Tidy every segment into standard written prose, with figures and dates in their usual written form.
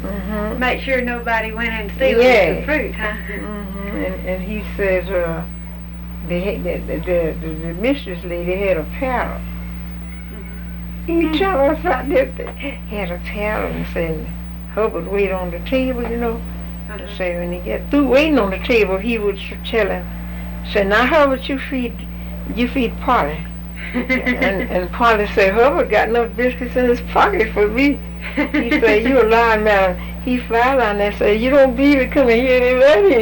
Make sure nobody went and stealing the fruit, huh? And he says, the mistress lady had a paddle. He tell us about that. They had a paddle and said, Hubbard wait on the table, you know. And say when he get through waiting on the table, he would tell him, say, now Hubbard, you feed Polly. and Polly said, Hubbard got enough biscuits in his pocket for me. He said, you a lying man. He fly down there and said, you don't believe it, come in here and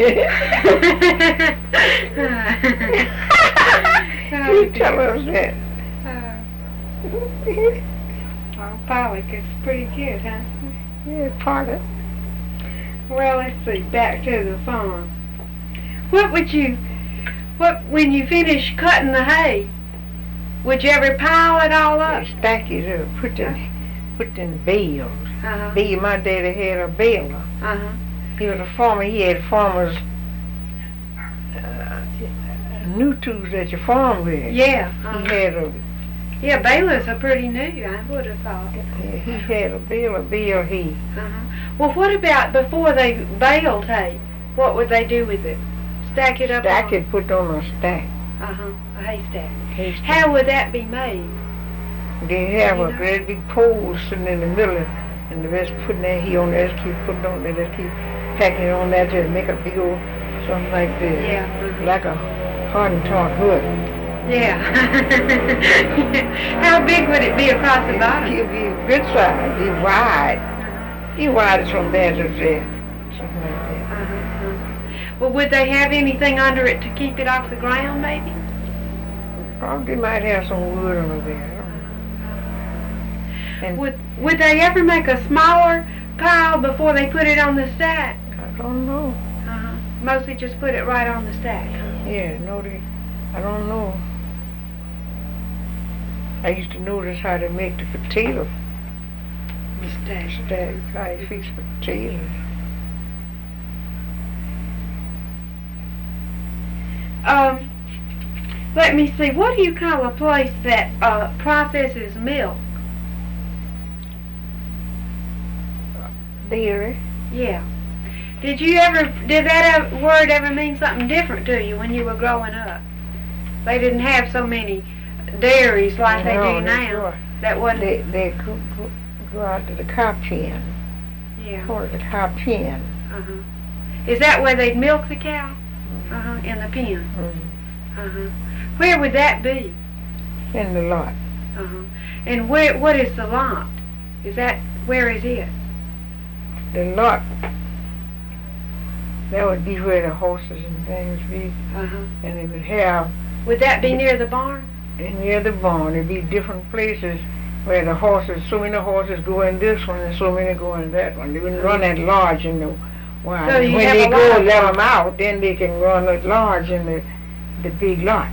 he tell us that. Oh, Polly, it's pretty good, huh? Yeah, Polly. Well, let's see, back to the farm. When you finish cutting the hay, would you ever pile it all up? Stack it up, put in bales. My daddy had a baler. He was a farmer. He had farmers new tools that you farm with. Yeah. He had a. Yeah, balers are pretty new, I would have thought. Yeah, he had a bale he. Well, what about before they baled hay? What would they do with it? Stack it up? Stack it, put on a stack. A haystack. How would that be made? They have a great big pole sitting in the middle, and the rest putting that he on there, just keep putting on there, just keep packing it on there to make a big old something like this. Yeah. Like a hardened tarp hood. Yeah. How big would it be across the bottom? It'd be a good size. Be wide. Be wide from there to there. Something like that. Well, would they have anything under it to keep it off the ground, maybe? Probably might have some wood under there. And would they ever make a smaller pile before they put it on the stack? I don't know. Mostly just put it right on the stack. Yeah, I don't know. I used to notice how to make the potato. Stack. How you fix potatoes. Let me see. What do you call a place that processes milk? Dairy. Yeah. Did that word ever mean something different to you when you were growing up? They didn't have so many dairies like they do now. That wasn't. They go out to the cow pen. Yeah. Or the cow pen. Is that where they'd milk the cow? In the pen. Where would that be? In the lot. And what is the lot? Where is it? The lot. That would be where the horses and things be. And it would have. Would that be near the barn? Near the barn. It'd be different places where the horses, so many horses go in this one and so many go in that one. They wouldn't run at large in the wild. So when they go and let them out, then they can run at large in the big lot.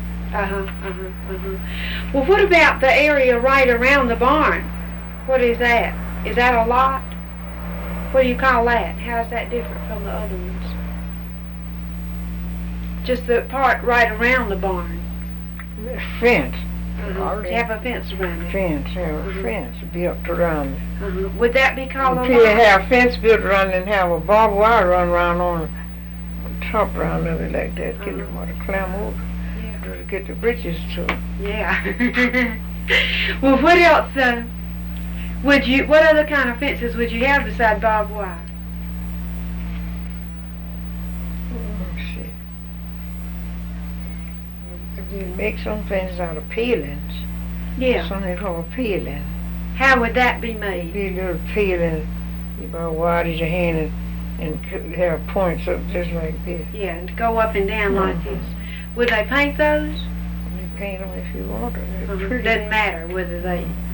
Well, what about the area right around the barn? What is that? Is that a lot? What do you call that? How is that different from the other ones? Just the part right around the barn. Fence. You have a fence around it. Fence built around it. Would that be called a lot? You have a fence built around it and have a barbed wire run around on top around of it like that. Get them to climb over. To get the britches to. Yeah. Well, what else? What other kind of fences would you have besides barbed wire? Let's see. You make some fences out of peelings. Yeah. Something called peeling. How would that be made? Be a little peeling. You about wide as your hand and have points up just like this. Yeah, and go up and down like this. Would they paint those? You paint them if you want to. Doesn't matter whether they